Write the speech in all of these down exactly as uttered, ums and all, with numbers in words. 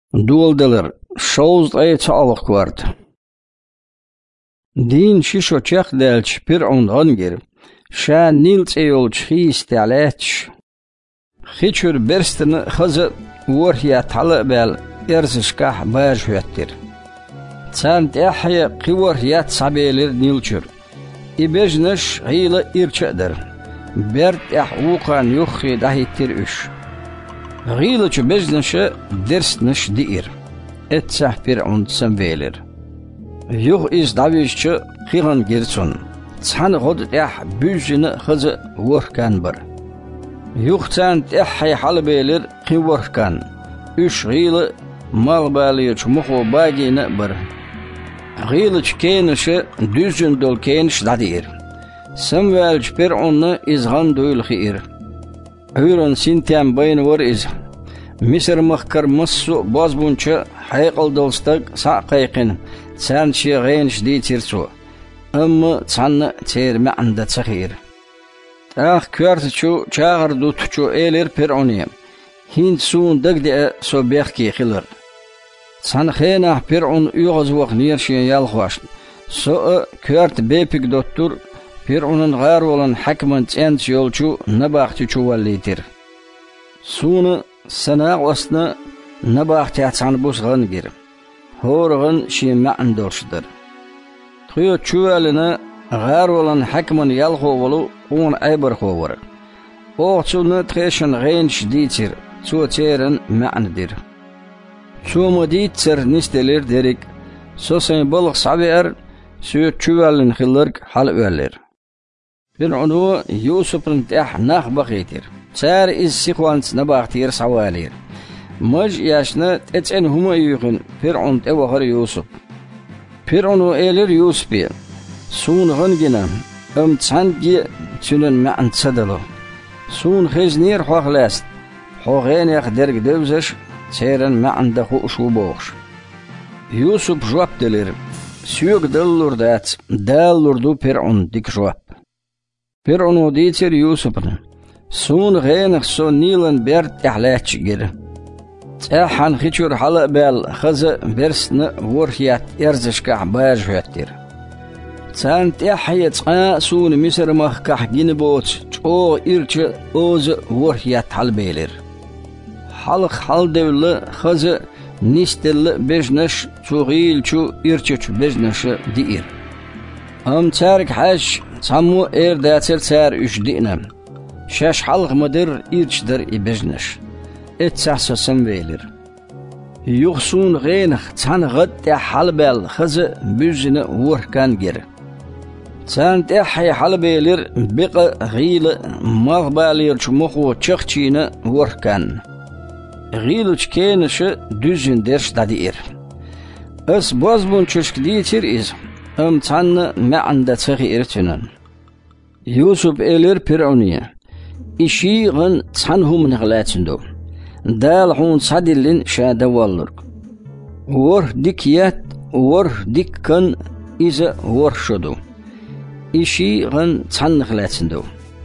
Duoldeler, shows ay çalıq kvart. Din şişo çek delç pir on angir. Şa nilts eyol çhis talech. Hiçür berstini xızı vorhiya talı bel erzişkah baj hüyettir. Çant ehye qivorhiyat sabelir nilçür. İbejniş gıylı irçedir. Bert eh uqan yuxi dahittir üş. Gıylı çü bejnişi dersniş diir. Etsah pir on samvelir. Yuh iz davişçi qiğan girsun. Çan god eh büzini xızı vorkan bir. Yuh çant ehye halbelir qivorkan. Üş gıylı mal baliyç muhu bagini bir. Gıylı çkenişi düzün dol keniş dadir. Samvelç pir onni izgan duyul xir. Öyrün sintiam bayın var iz. Misir mıhkar mıssu bozbunçı hayqal dolstak sa qayqin. Çan şi gayniş ditir su. Amma çanı çerme anda çahir. Ah kvartı çu çağır dut çu elir pir onni. Hind suun dagdi so behki xilir. Çan xena pir on uyğuz vaq nirşiyen yalxvaş. So kvart bepik dottur. Pir onun gar olan hakman çent yolçu nabaqti çuvallitir. Sunu sana osna nabaqti atsan busğan gir. Horğun şi ma'an dorşdur. Tuyo çuvalina gar olan hakman yalxovulu on aybar xovur. O çunu treşin genç ditir. Çu çeren ma'andir. Çu moditser nisteler derik. Sosen balık sabier süt çuvalin xilirk hal öller. Bir onu Yusuf'un teh nah baqitir. Çar iz siqvans nabaqtir sawalir. Maj yaşna etsen huma yuqin Fir'un tevahar Yusuf. Fir'unu elir Yusuf'i. Sun gangina am çangi çünün ma'an sadalı. Sun xiznir xoqlast. Xoğen yaq derg dövzüş çeren ma'anda xuşu boğuş. Yusuf jwap delir. Süyük dallurdat dallurdu Fir'un dik jwap. Bir onu ditir Yusuf'un. Sun gayniq so nilan bert ihlaç gir. Çahan hiçür hala bel xızı bersni vorhiyat erzişkah baj hüyettir. Çan tehiyat qa sun misir mahkah gini boç. Çoğ irçi ozu vorhiyat halbeylir. Halıq hal devli xızı nistilli bejneş çoğil çu irçi çu bejneşi diir. Am çark haş Samu er datsel çar üç dinem. Şaş halq mıdır irçdir ibejneş. Et sahsasın velir. Yuxsun gayniq çan gıtte halbel xızı büzini vurkan gir. Çan tehyi halbelir biqı gıylı mağbalir çumuqu çıqçini vurkan. Gıylı çkenişi düzün derş dadir. Is bozbun çüşk ditir iz. Am çanı ma'anda çıqı irtinin. Yusuf elir Fir'uniye. İşi gın çanhum nıqlaçındu. Dal hun sadillin şadavallur. Vur dikiyat, vur dikkan izi vur şudu. İşi gın çan nıqlaçındu.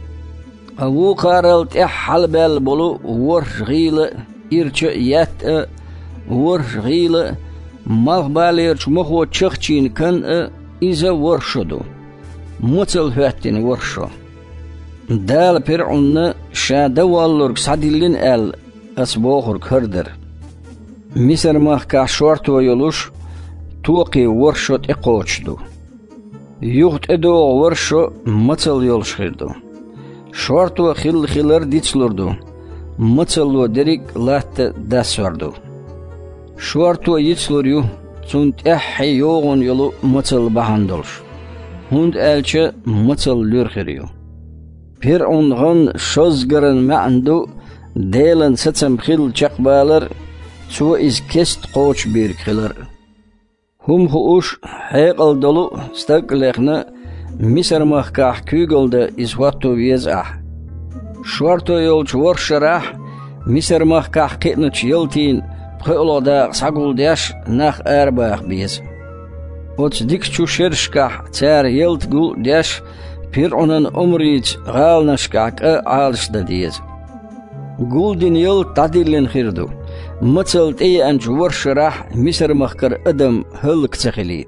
Avu qaral teh halbel bolu vur gıylı irçi yat vur gıylı mağbalir çumuqu çıqçin kan izi vur şudu. Mutsal hüyettin vurşu. Dal Fir'unna şadavallur sadillin el asboğur kırdır. Misir mahka şortu yoluş tuqi vurşut iqoçdu. Yuht edo vurşu mutsal yolşqirdu. Şortu xil xilir ditslurdu. Mutsalu derik lahtı dasvardu. Şortu yitsluryu sunt ehhi yoğun yolu mutsal bahandolş. Hund elçi mıtsal lürxiriyo. Bir onğun şozgırın ma'andu deylin sıtsam xil çakbalar çu iz kest qoç bir qilir. Hum huuş hayqal dolu staklekhni misir mahkah kügolda iz vattu viez ah. Şuartu yolç vorşarah misir mahkah qitniç yıltin pqıloda sagul dash nah erbaq biz. Oç dik çu şerşkah çar yılt gul dash Fir'unun umriç galnaşkak alışda diyiz. Guldin yıl tadillin xirdu. متل تي أنج ورش راح مصر مخكر أدم هلك تخليد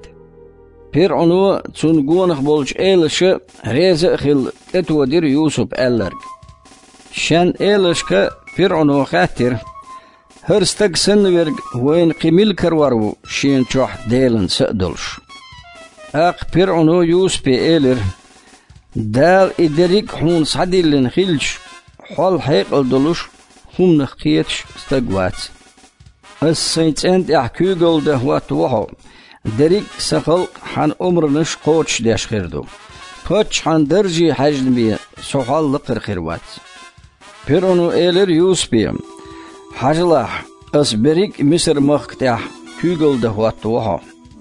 فرعون تنقونخ بولج إيلش ريز خل تتودير يوسف ألرق شان إيلشك فرعون خاتر هرستق سنورق وين قميل كروارو شين جوح ديلن سأدلش اق فرعون يوسف إيلر دال إدريك حون صديلن خلش حال حيق الدلوش هم نخيتش استقوات السينت انت احكيقل ده واتوحو دريك سخل حان عمرنش قوتش داش خيردو قوتش حان درجي حجن بيه سوحال لقر خيروات فرعون إيلر يوسف حجلاح اس بريك مصر مختاح كيقل ده واتوحو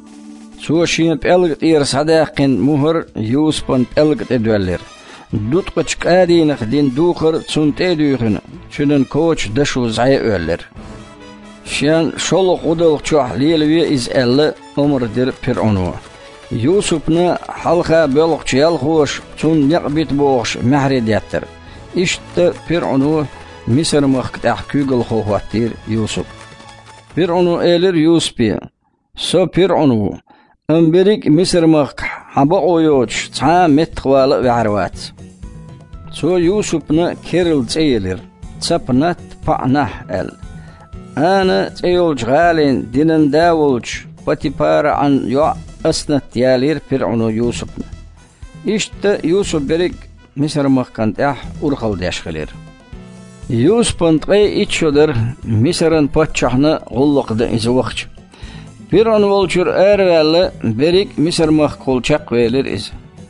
سوشين بألغت إير صداقين مهر يوسفن بألغت إدوالر دوت قچ قادي نخدين دوخر تسون تيدوخن شنن كوچ دشو زعي أولر شان شلق ودلق چوح ليلوية إز ألا عمر در فرعونو يوسفنا حلقة بلق چيال خوش تسون يقبيت بوغش محرد ياتر إشت فرعونو مصر مخت أحكيقل خوهاتير يوسف فرعونو إيلر يوسف سو فرعونو أمبريك مصر مخ حبا أويوش تا متخوال بعروات سو يوسفنا كيرل تيلر تسبنات فعنح ال أنا تيولج غالين دينن داولج باتيبار عن يو أسنت يالير فرعونو يوسفنا إشت يوسف بريك مصر مخ كانت أح أرخل داشخلير يوسف انتقي إتشودر مصرن باتشحنا غلق دا إزوخش فرعون والجر أروال بريك مصر مخ قولشاق ويلر إز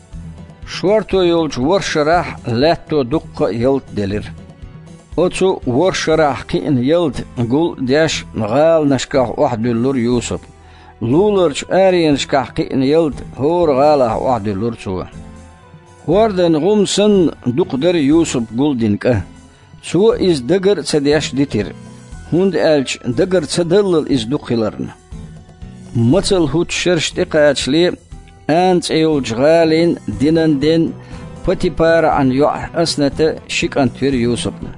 شوارتو يولج ورشراح لاتو دق يلت دلر أتو ورشراح قين يلت قول داش غال نشكاح واحد دلور يوسف لولرش آري نشكاح قين يلت هور غاله واحد دلور سوا واردن غمسن دق در يوسف قول دينك سوا إز دقر سداش ديتر هند ألش دقر سدلل إز دقلرن متل هوت شرش تقاتش لي أنت أيولج غالين دينن دين باتيبار عن يوح أسنة شيك أنتوير يوسفنا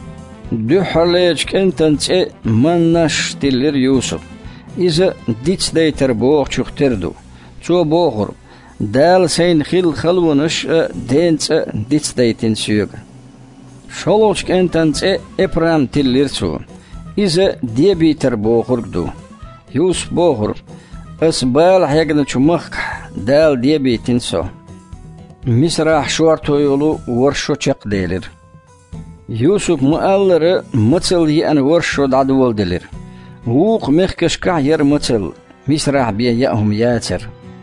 دو حرليج كنتنت منش تلير يوسف إذا ديتس ديتر بوغ شختردو تو بوغر دال سين خيل خلونش دينت ديتس ديتن سيوغ شولوش كنتنت إبرام تلير تو إذا ديبيتر بوغر دو يوسف بوغر أسبال حيقنا شمخ دال ديبي تنسو مصراح شوارتو يولو ورشو چق ديلر يوسف مؤلر متل يأن ورشو دعدوال ديلر ووق مخكش كعير متل مصراح بيه يأهم ياتر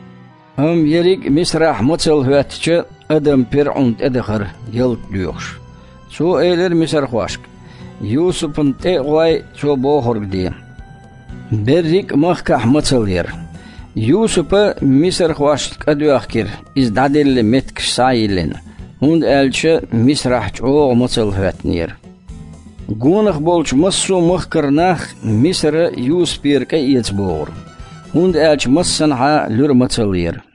هم يريق مصراح متل هواتش أدم فرعون أدخر يلت ديوخش سو إيلر مصر خواشك يوسف انتقواي سو بوغر دي بريك مخكح متلير يوسف مصر خواشت أدو أخكر إز دادل متكش سايلين هند ألش مصرح جوغ متل هاتنير قونخ بولش مصو مخكرناخ مصر يوسف بيرك يتبور هند ألش مصنحا لور متلير